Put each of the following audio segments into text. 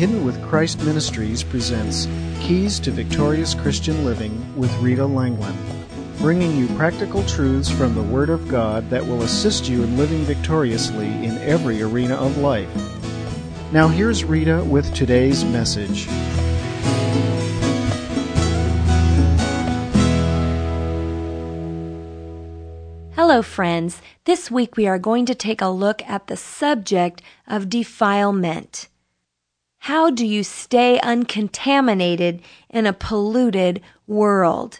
Hidden with Christ Ministries presents Keys to Victorious Christian Living with Rita Langland, bringing you practical truths from the Word of God that will assist you in living victoriously in every arena of life. Now here's Rita with today's message. Hello, friends. This week we are going to take a look at the subject of defilement. How do you stay uncontaminated in a polluted world?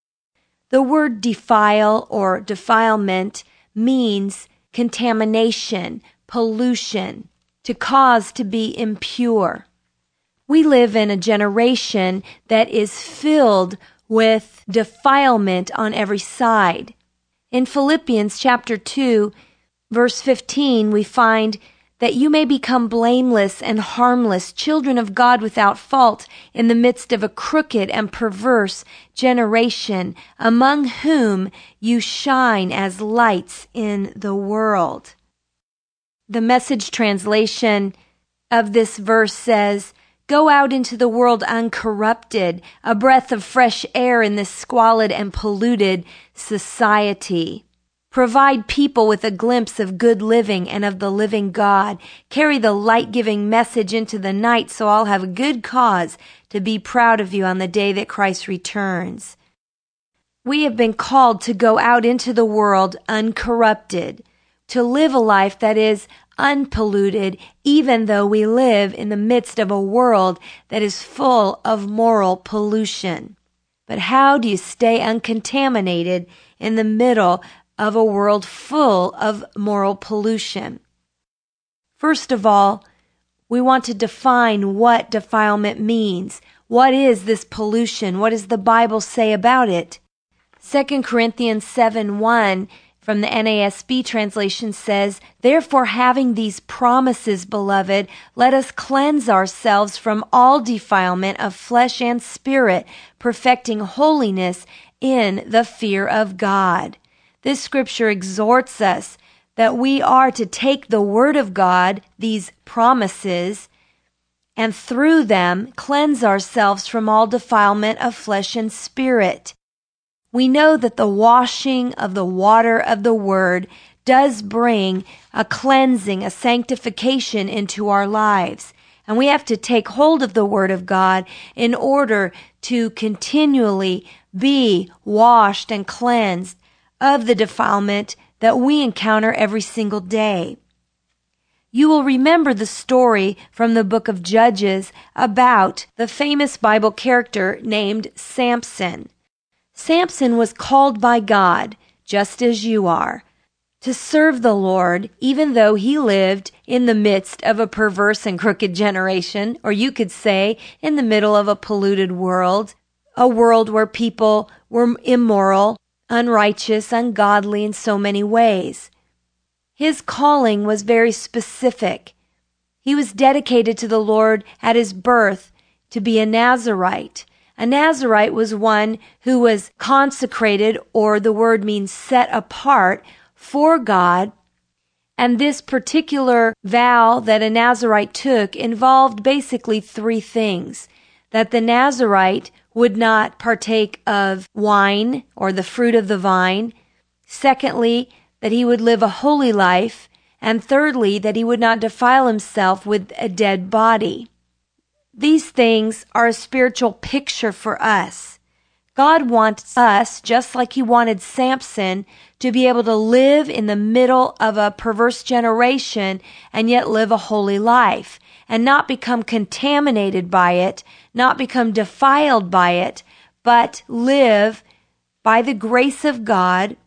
The word defile or defilement means contamination, pollution, to cause to be impure. We live in a generation that is filled with defilement on every side. In Philippians chapter 2, verse 15, we find that you may become blameless and harmless, children of God without fault, in the midst of a crooked and perverse generation, among whom you shine as lights in the world. The Message translation of this verse says, "Go out into the world uncorrupted, a breath of fresh air in this squalid and polluted society. Provide people with a glimpse of good living and of the living God. Carry the light-giving message into the night so I'll have a good cause to be proud of you on the day that Christ returns." We have been called to go out into the world uncorrupted, to live a life that is unpolluted, even though we live in the midst of a world that is full of moral pollution. But how do you stay uncontaminated in the middle of a world full of moral pollution? First of all, we want to define what defilement means. What is this pollution? What does the Bible say about it? 2 Corinthians 7:1 from the NASB translation says, "Therefore, having these promises, beloved, let us cleanse ourselves from all defilement of flesh and spirit, perfecting holiness in the fear of God." This scripture exhorts us that we are to take the Word of God, these promises, and through them cleanse ourselves from all defilement of flesh and spirit. We know that the washing of the water of the Word does bring a cleansing, a sanctification into our lives. And we have to take hold of the Word of God in order to continually be washed and cleansed of the defilement that we encounter every single day. You will remember the story from the book of Judges about the famous Bible character named Samson. Samson was called by God, just as you are, to serve the Lord, even though he lived in the midst of a perverse and crooked generation, or you could say in the middle of a polluted world, a world where people were immoral, unrighteous, ungodly in so many ways. His calling was very specific. He was dedicated to the Lord at his birth to be a Nazirite. A Nazirite was one who was consecrated, or the word means set apart, for God. And this particular vow that a Nazirite took involved basically three things: that the Nazirite would not partake of wine or the fruit of the vine. Secondly, that he would live a holy life. And thirdly, that he would not defile himself with a dead body. These things are a spiritual picture for us. God wants us, just like he wanted Samson, to be able to live in the middle of a perverse generation and yet live a holy life and not become contaminated by it, not become defiled by it, but live by the grace of God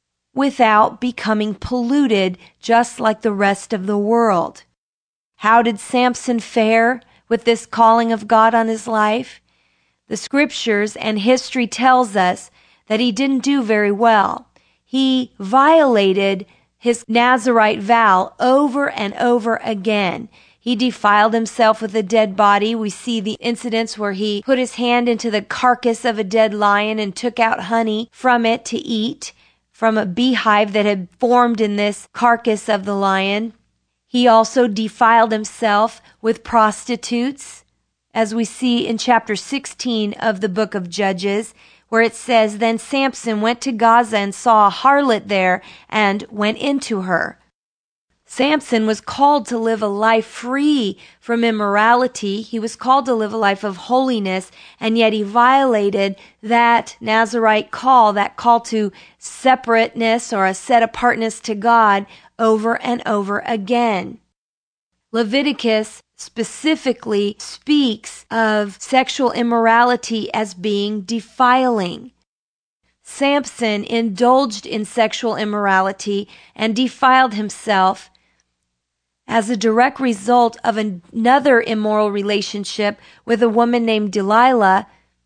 without becoming polluted just like the rest of the world. How did Samson fare with this calling of God on his life? The scriptures and history tells us that he didn't do very well. He violated his Nazirite vow over and over again. He defiled himself with a dead body. We see the incidents where he put his hand into the carcass of a dead lion and took out honey from it to eat, from a beehive that had formed in this carcass of the lion. He also defiled himself with prostitutes, as we see in chapter 16 of the book of Judges, where it says, "Then Samson went to Gaza and saw a harlot there and went into her." Samson was called to live a life free from immorality. He was called to live a life of holiness, and yet he violated that Nazirite call, that call to separateness or a set-apartness to God over and over again. Leviticus specifically speaks of sexual immorality as being defiling. Samson indulged in sexual immorality and defiled himself as a direct result of another immoral relationship with a woman named Delilah.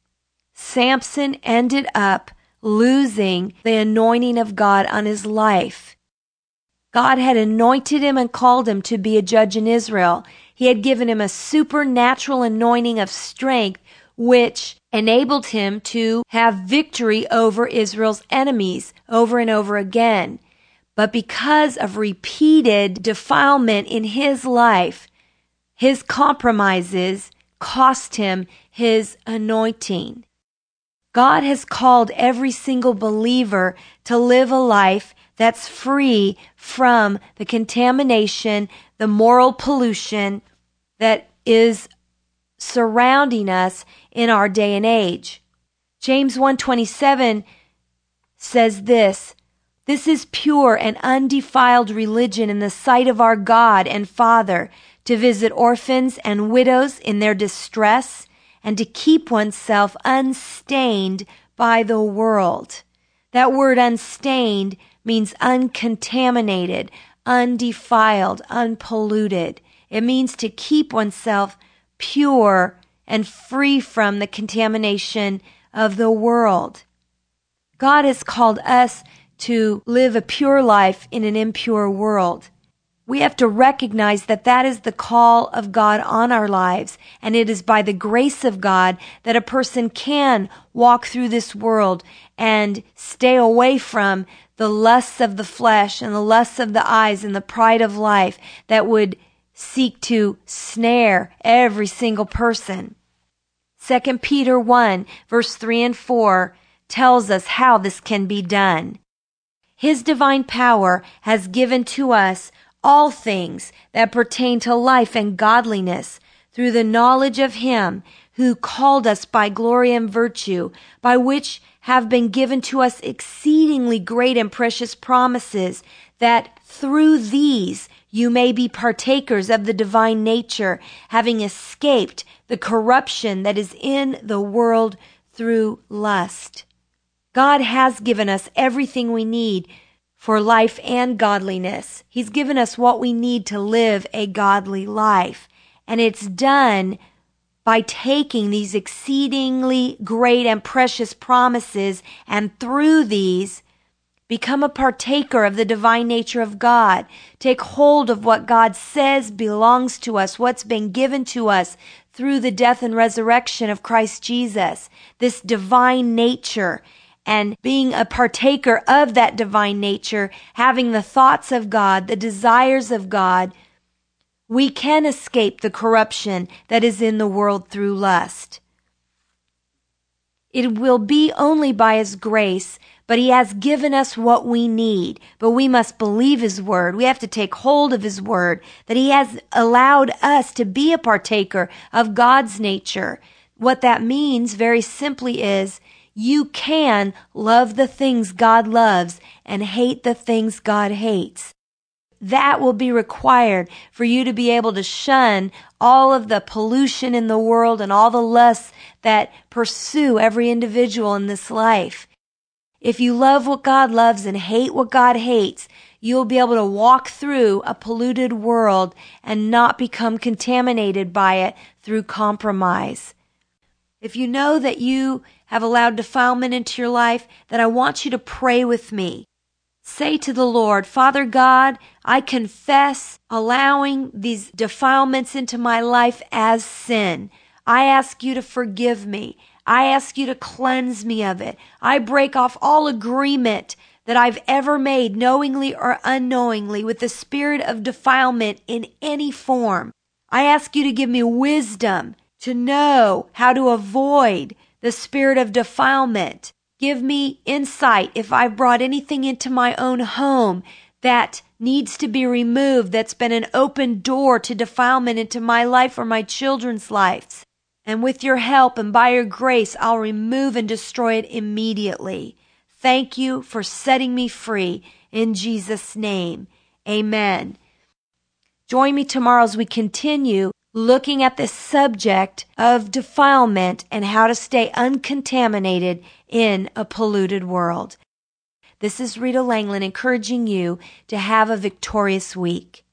Samson ended up losing the anointing of God on his life. God had anointed him and called him to be a judge in Israel. He had given him a supernatural anointing of strength, which enabled him to have victory over Israel's enemies over and over again. But because of repeated defilement in his life, his compromises cost him his anointing. God has called every single believer to live a life that's free from the contamination, the moral pollution that is surrounding us in our day and age. James 1:27 says this, "This is pure and undefiled religion in the sight of our God and Father, to visit orphans and widows in their distress, and to keep oneself unstained by the world." That word unstained means uncontaminated, undefiled, unpolluted. It means to keep oneself pure and free from the contamination of the world. God has called us to live a pure life in an impure world. We have to recognize that that is the call of God on our lives, and it is by the grace of God that a person can walk through this world and stay away from the lusts of the flesh and the lusts of the eyes and the pride of life that would seek to snare every single person. 2 Peter 1, verse 3 and 4 tells us how this can be done. His divine power has given to us all things that pertain to life and godliness through the knowledge of Him who called us by glory and virtue, by which have been given to us exceedingly great and precious promises, that through these you may be partakers of the divine nature, having escaped the corruption that is in the world through lust. God has given us everything we need for life and godliness. He's given us what we need to live a godly life. And it's done by taking these exceedingly great and precious promises, and through these, become a partaker of the divine nature of God. Take hold of what God says belongs to us, what's been given to us through the death and resurrection of Christ Jesus, this divine nature. And being a partaker of that divine nature, having the thoughts of God, the desires of God, we can escape the corruption that is in the world through lust. It will be only by His grace, but He has given us what we need. But we must believe His word. We have to take hold of His word, that He has allowed us to be a partaker of God's nature. What that means very simply is, you can love the things God loves and hate the things God hates. That will be required for you to be able to shun all of the pollution in the world and all the lusts that pursue every individual in this life. If you love what God loves and hate what God hates, you'll be able to walk through a polluted world and not become contaminated by it through compromise. If you know that you have allowed defilement into your life, then I want you to pray with me. Say to the Lord, Father God, I confess allowing these defilements into my life as sin. I ask you to forgive me. I ask you to cleanse me of it. I break off all agreement that I've ever made, knowingly or unknowingly, with the spirit of defilement in any form. I ask you to give me wisdom to know how to avoid the spirit of defilement. Give me insight if I've brought anything into my own home that needs to be removed, that's been an open door to defilement into my life or my children's lives. And with your help and by your grace, I'll remove and destroy it immediately. Thank you for setting me free in Jesus' name. Amen. Join me tomorrow as we continue looking at the subject of defilement and how to stay uncontaminated in a polluted world. This is Rita Langland encouraging you to have a victorious week.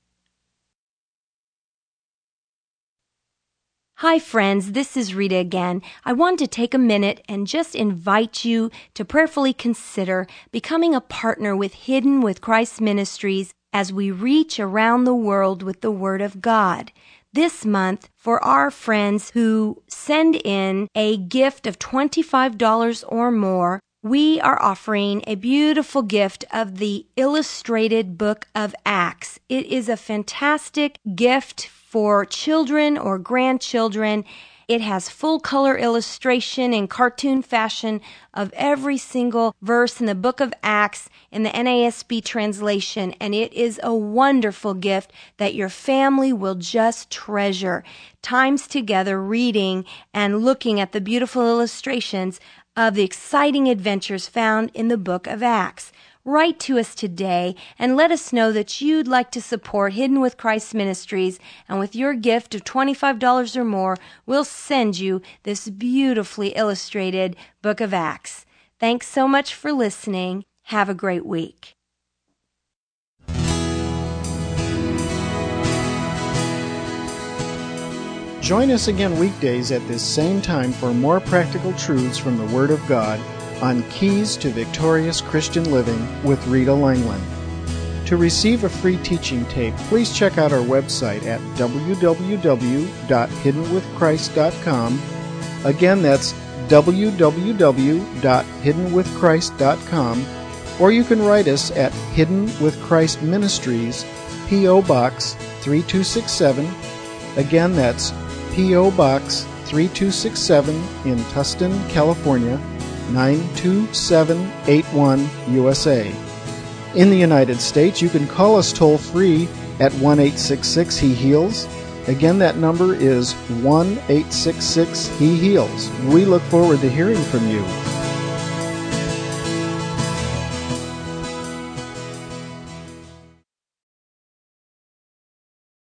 Hi friends, this is Rita again. I wanted to take a minute and just invite you to prayerfully consider becoming a partner with Hidden with Christ Ministries as we reach around the world with the Word of God. This month, for our friends who send in a gift of $25 or more, we are offering a beautiful gift of the illustrated book of Acts. It is a fantastic gift for children or grandchildren. It has full color illustration in cartoon fashion of every single verse in the book of Acts in the NASB translation, and it is a wonderful gift that your family will just treasure. Times together reading and looking at the beautiful illustrations of the exciting adventures found in the book of Acts. Write to us today and let us know that you'd like to support Hidden with Christ Ministries, and with your gift of $25 or more, we'll send you this beautifully illustrated book of Acts. Thanks so much for listening. Have a great week. Join us again weekdays at this same time for more practical truths from the Word of God on Keys to Victorious Christian Living with Rita Langland. To receive a free teaching tape, please check out our website at www.hiddenwithchrist.com. Again, that's www.hiddenwithchrist.com, or you can write us at Hidden with Christ Ministries, P.O. Box 3267. Again, that's P.O. Box 3267 in Tustin, California, 92781 USA. In the United States, you can call us toll-free at 1-866-HE-HEALS. Again, that number is 1-866-HE-HEALS. We look forward to hearing from you.